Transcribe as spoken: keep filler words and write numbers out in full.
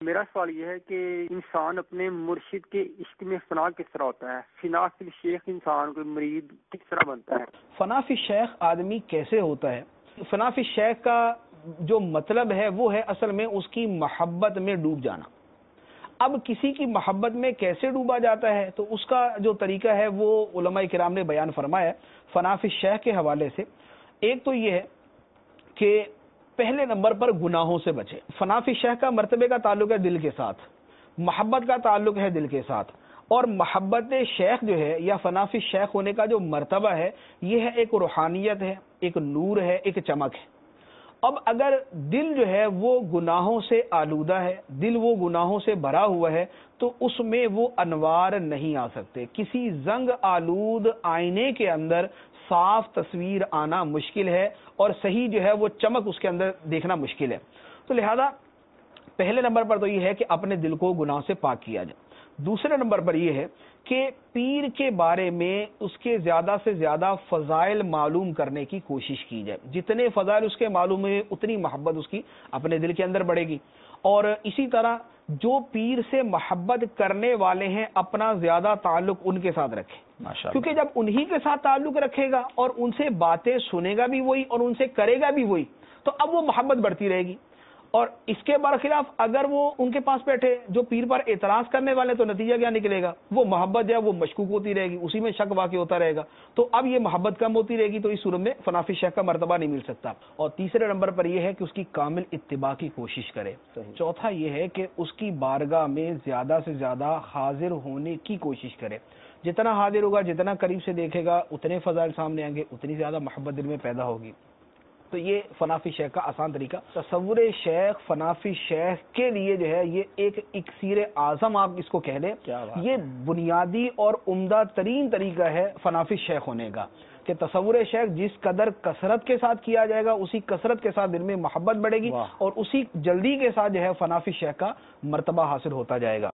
میرا سوال یہ ہے کہ انسان اپنے مرشد کے عشق میں فنا کس طرح ہوتا ہے؟ فنا فی الشیخ انسان کو مرید کس طرح بنتا ہے؟ فنا فی الشیخ آدمی کیسے ہوتا ہے؟ فنا فی الشیخ کا جو مطلب ہے وہ ہے اصل میں اس کی محبت میں ڈوب جانا. اب کسی کی محبت میں کیسے ڈوبا جاتا ہے تو اس کا جو طریقہ ہے وہ علماء کرام نے بیان فرمایا ہے فنا فی الشیخ کے حوالے سے. ایک تو یہ ہے کہ پہلے نمبر پر گناہوں سے بچے. فنا فی الشیخ کا مرتبے کا تعلق ہے دل کے ساتھ، محبت کا تعلق ہے دل کے ساتھ، اور محبت شیخ جو ہے یا فنا فی الشیخ ہونے کا جو مرتبہ ہے یہ ہے ایک روحانیت ہے، ایک نور ہے، ایک چمک ہے. اب اگر دل جو ہے وہ گناہوں سے آلودہ ہے، دل وہ گناہوں سے بھرا ہوا ہے تو اس میں وہ انوار نہیں آ سکتے. کسی زنگ آلود آئینے کے اندر صاف تصویر آنا مشکل ہے اور صحیح جو ہے وہ چمک اس کے اندر دیکھنا مشکل ہے. تو لہذا پہلے نمبر پر تو یہ ہے کہ اپنے دل کو گناہ سے پاک کیا جائے. دوسرے نمبر پر یہ ہے کہ پیر کے بارے میں اس کے زیادہ سے زیادہ فضائل معلوم کرنے کی کوشش کی جائے. جتنے فضائل اس کے معلوم ہوئے اتنی محبت اس کی اپنے دل کے اندر بڑھے گی. اور اسی طرح جو پیر سے محبت کرنے والے ہیں اپنا زیادہ تعلق ان کے ساتھ رکھے، کیونکہ جب انہی کے ساتھ تعلق رکھے گا اور ان سے باتیں سنے گا بھی وہی اور ان سے کرے گا بھی وہی تو اب وہ محبت بڑھتی رہے گی. اور اس کے برخلاف اگر وہ ان کے پاس بیٹھے جو پیر پر اعتراض کرنے والے تو نتیجہ کیا نکلے گا؟ وہ محبت جو ہے وہ مشکوک ہوتی رہے گی، اسی میں شک واقع ہوتا رہے گا. تو اب یہ محبت کم ہوتی رہے گی تو اس صورت میں فنا فی الشیخ کا مرتبہ نہیں مل سکتا. اور تیسرے نمبر پر یہ ہے کہ اس کی کامل اتباع کی کوشش کرے. چوتھا یہ ہے کہ اس کی بارگاہ میں زیادہ سے زیادہ حاضر ہونے کی کوشش کرے. جتنا حاضر ہوگا، جتنا قریب سے دیکھے گا، اتنے فضائل سامنے آئیں گے، اتنی زیادہ محبت دل میں پیدا ہوگی. تو یہ فنا فی الشیخ کا آسان طریقہ. تصور شیخ فنا فی الشیخ کے لیے جو ہے یہ ایک اکسیر اعظم آپ اس کو کہہ لیں. یہ بنیادی اور عمدہ ترین طریقہ ہے فنا فی الشیخ ہونے کا کہ تصور شیخ جس قدر کثرت کے ساتھ کیا جائے گا اسی کثرت کے ساتھ دل میں محبت بڑھے گی اور اسی جلدی کے ساتھ جو ہے فنا فی الشیخ کا مرتبہ حاصل ہوتا جائے گا.